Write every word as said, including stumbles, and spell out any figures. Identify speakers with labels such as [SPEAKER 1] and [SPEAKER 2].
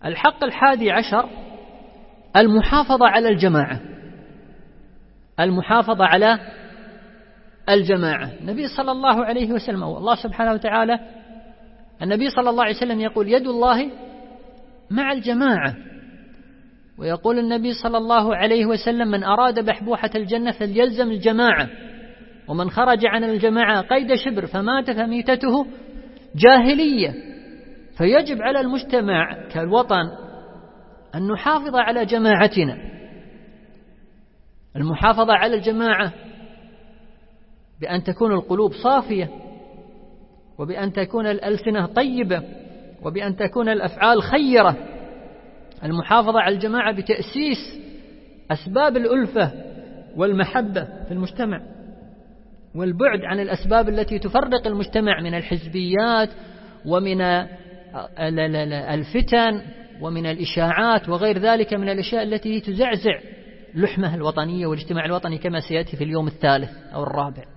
[SPEAKER 1] الحق الحادي عشر المحافظة على الجماعة. المحافظة على الجماعة. النبي صلى الله عليه وسلم والله سبحانه وتعالى النبي صلى الله عليه وسلم يقول يد الله مع الجماعة، ويقول النبي صلى الله عليه وسلم من أراد بحبوحة الجنة فليلزم الجماعة، ومن خرج عن الجماعة قيد شبر فمات فميتته جاهلية. فيجب على المجتمع كالوطن أن نحافظ على جماعتنا. المحافظة على الجماعة بأن تكون القلوب صافية، وبأن تكون الألسنة طيبة، وبأن تكون الأفعال خيرة. المحافظة على الجماعة بتأسيس أسباب الألفة والمحبة في المجتمع، والبعد عن الأسباب التي تفرق المجتمع من الحزبيات ومن الفتن ومن الإشاعات وغير ذلك من الأشياء التي تزعزع لحمة الوطنية والاجتماع الوطني، كما سيأتي في اليوم الثالث أو الرابع.